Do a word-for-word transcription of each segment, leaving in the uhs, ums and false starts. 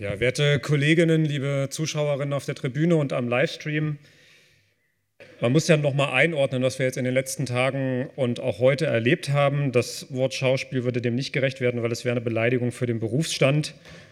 Ja, werte Kolleginnen, liebe Zuschauerinnen auf der Tribüne und am Livestream, man muss ja noch mal einordnen, was wir jetzt in den letzten Tagen und auch heute erlebt haben. Das Wort Schauspiel würde dem nicht gerecht werden, weil es wäre eine Beleidigung für den Berufsstand.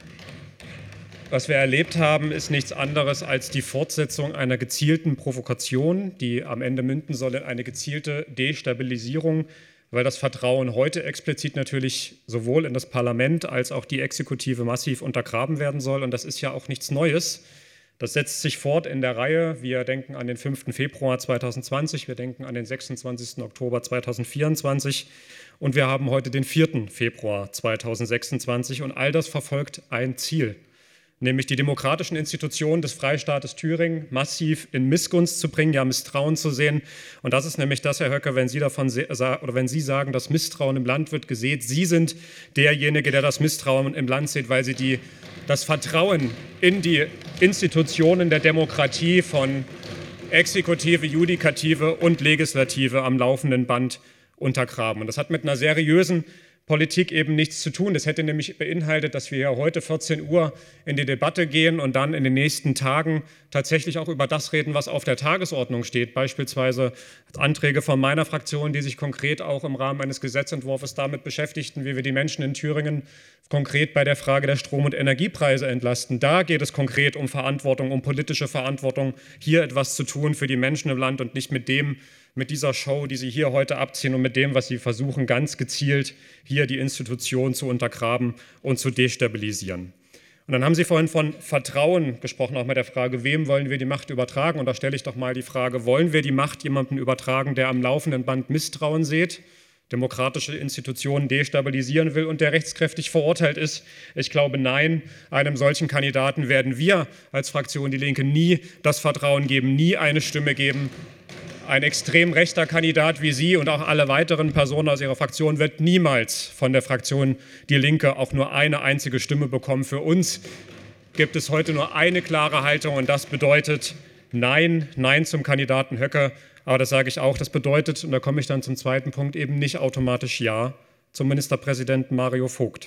Was wir erlebt haben, ist nichts anderes als die Fortsetzung einer gezielten Provokation, die am Ende münden soll in eine gezielte Destabilisierung, weil das Vertrauen heute explizit natürlich sowohl in das Parlament als auch die Exekutive massiv untergraben werden soll. Und das ist ja auch nichts Neues. Das setzt sich fort in der Reihe. Wir denken an den fünften Februar zweitausendzwanzig, wir denken an den sechsundzwanzigsten Oktober zweitausendvierundzwanzig und wir haben heute den vierten Februar zweitausendsechsundzwanzig. Und all das verfolgt ein Ziel, nämlich die demokratischen Institutionen des Freistaates Thüringen massiv in Missgunst zu bringen, ja Misstrauen zu sehen. Und das ist nämlich das, Herr Höcke, wenn Sie davon oder wenn Sie sagen, dass Misstrauen im Land wird gesät. Sie sind derjenige, der das Misstrauen im Land sieht, weil Sie die, das Vertrauen in die Institutionen der Demokratie von Exekutive, Judikative und Legislative am laufenden Band untergraben. Und das hat mit einer seriösen Politik eben nichts zu tun. Das hätte nämlich beinhaltet, dass wir ja heute vierzehn Uhr in die Debatte gehen und dann in den nächsten Tagen tatsächlich auch über das reden, was auf der Tagesordnung steht. Beispielsweise Anträge von meiner Fraktion, die sich konkret auch im Rahmen eines Gesetzentwurfs damit beschäftigten, wie wir die Menschen in Thüringen konkret bei der Frage der Strom- und Energiepreise entlasten. Da geht es konkret um Verantwortung, um politische Verantwortung, hier etwas zu tun für die Menschen im Land und nicht mit dem, mit dieser Show, die Sie hier heute abziehen und mit dem, was Sie versuchen, ganz gezielt hier die Institution zu untergraben und zu destabilisieren. Und dann haben Sie vorhin von Vertrauen gesprochen, auch mit der Frage, wem wollen wir die Macht übertragen? Und da stelle ich doch mal die Frage, wollen wir die Macht jemandem übertragen, der am laufenden Band Misstrauen sät, demokratische Institutionen destabilisieren will und der rechtskräftig verurteilt ist? Ich glaube, nein, einem solchen Kandidaten werden wir als Fraktion Die Linke nie das Vertrauen geben, nie eine Stimme geben. Ein extrem rechter Kandidat wie Sie und auch alle weiteren Personen aus Ihrer Fraktion wird niemals von der Fraktion Die Linke auch nur eine einzige Stimme bekommen. Für uns gibt es heute nur eine klare Haltung und das bedeutet Nein, Nein zum Kandidaten Höcke. Aber das sage ich auch, das bedeutet, und da komme ich dann zum zweiten Punkt, eben nicht automatisch Ja zum Ministerpräsidenten Mario Vogt.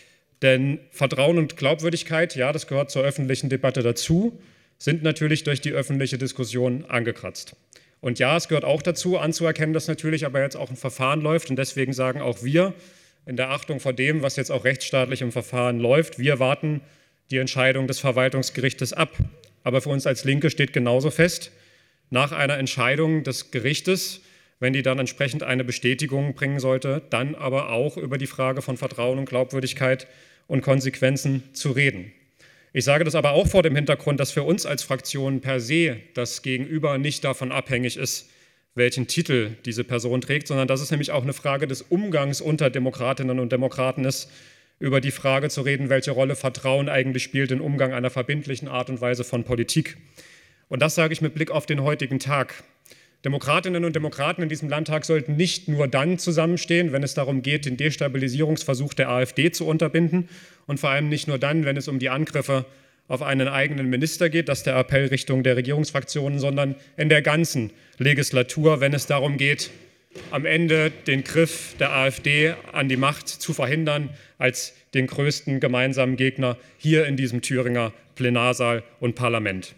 Denn Vertrauen und Glaubwürdigkeit, ja, das gehört zur öffentlichen Debatte dazu, sind natürlich durch die öffentliche Diskussion angekratzt. Und ja, es gehört auch dazu, anzuerkennen, dass natürlich aber jetzt auch ein Verfahren läuft. Und deswegen sagen auch wir, in der Achtung vor dem, was jetzt auch rechtsstaatlich im Verfahren läuft, wir warten die Entscheidung des Verwaltungsgerichtes ab. Aber für uns als Linke steht genauso fest, nach einer Entscheidung des Gerichtes, wenn die dann entsprechend eine Bestätigung bringen sollte, dann aber auch über die Frage von Vertrauen und Glaubwürdigkeit und Konsequenzen zu reden. Ich sage das aber auch vor dem Hintergrund, dass für uns als Fraktion per se das Gegenüber nicht davon abhängig ist, welchen Titel diese Person trägt, sondern dass es nämlich auch eine Frage des Umgangs unter Demokratinnen und Demokraten ist, über die Frage zu reden, welche Rolle Vertrauen eigentlich spielt im Umgang einer verbindlichen Art und Weise von Politik. Und das sage ich mit Blick auf den heutigen Tag. Demokratinnen und Demokraten in diesem Landtag sollten nicht nur dann zusammenstehen, wenn es darum geht, den Destabilisierungsversuch der AfD zu unterbinden und vor allem nicht nur dann, wenn es um die Angriffe auf einen eigenen Minister geht, das ist der Appell Richtung der Regierungsfraktionen, sondern in der ganzen Legislatur, wenn es darum geht, am Ende den Griff der AfD an die Macht zu verhindern, als den größten gemeinsamen Gegner hier in diesem Thüringer Plenarsaal und Parlament.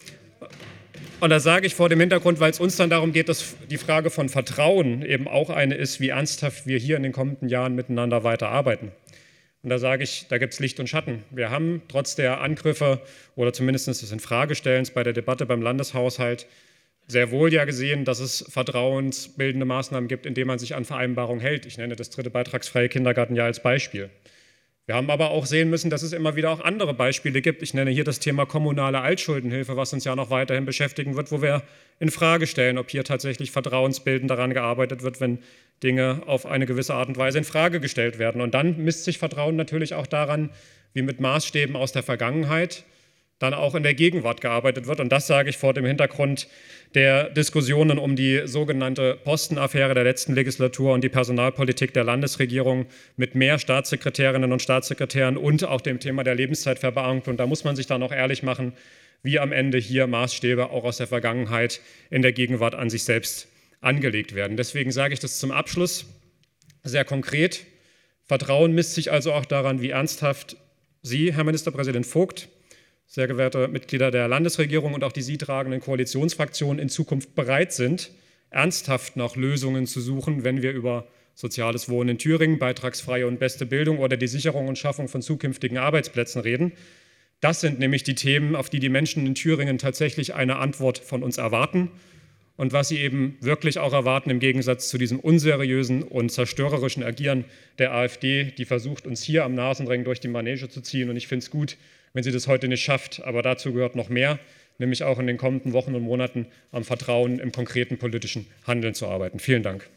Und das sage ich vor dem Hintergrund, weil es uns dann darum geht, dass die Frage von Vertrauen eben auch eine ist, wie ernsthaft wir hier in den kommenden Jahren miteinander weiterarbeiten. Und da sage ich, da gibt es Licht und Schatten. Wir haben trotz der Angriffe oder zumindest des Infragestellens bei der Debatte beim Landeshaushalt sehr wohl ja gesehen, dass es vertrauensbildende Maßnahmen gibt, indem man sich an Vereinbarungen hält. Ich nenne das dritte beitragsfreie Kindergartenjahr als Beispiel. Wir haben aber auch sehen müssen, dass es immer wieder auch andere Beispiele gibt. Ich nenne hier das Thema kommunale Altschuldenhilfe, was uns ja noch weiterhin beschäftigen wird, wo wir in Frage stellen, ob hier tatsächlich vertrauensbildend daran gearbeitet wird, wenn Dinge auf eine gewisse Art und Weise in Frage gestellt werden. Und dann misst sich Vertrauen natürlich auch daran, wie mit Maßstäben aus der Vergangenheit dann auch in der Gegenwart gearbeitet wird. Und das sage ich vor dem Hintergrund der Diskussionen um die sogenannte Postenaffäre der letzten Legislatur und die Personalpolitik der Landesregierung mit mehr Staatssekretärinnen und Staatssekretären und auch dem Thema der Lebenszeitverbeamtung. Und da muss man sich dann auch ehrlich machen, wie am Ende hier Maßstäbe auch aus der Vergangenheit in der Gegenwart an sich selbst angelegt werden. Deswegen sage ich das zum Abschluss sehr konkret. Vertrauen misst sich also auch daran, wie ernsthaft Sie, Herr Ministerpräsident Vogt, sehr geehrte Mitglieder der Landesregierung und auch die Sie tragenden Koalitionsfraktionen in Zukunft bereit sind, ernsthaft nach Lösungen zu suchen, wenn wir über soziales Wohnen in Thüringen, beitragsfreie und beste Bildung oder die Sicherung und Schaffung von zukünftigen Arbeitsplätzen reden. Das sind nämlich die Themen, auf die die Menschen in Thüringen tatsächlich eine Antwort von uns erwarten und was sie eben wirklich auch erwarten im Gegensatz zu diesem unseriösen und zerstörerischen Agieren der AfD, die versucht, uns hier am Nasenring durch die Manege zu ziehen. Und ich finde es gut, wenn sie das heute nicht schafft, aber dazu gehört noch mehr, nämlich auch in den kommenden Wochen und Monaten am Vertrauen im konkreten politischen Handeln zu arbeiten. Vielen Dank.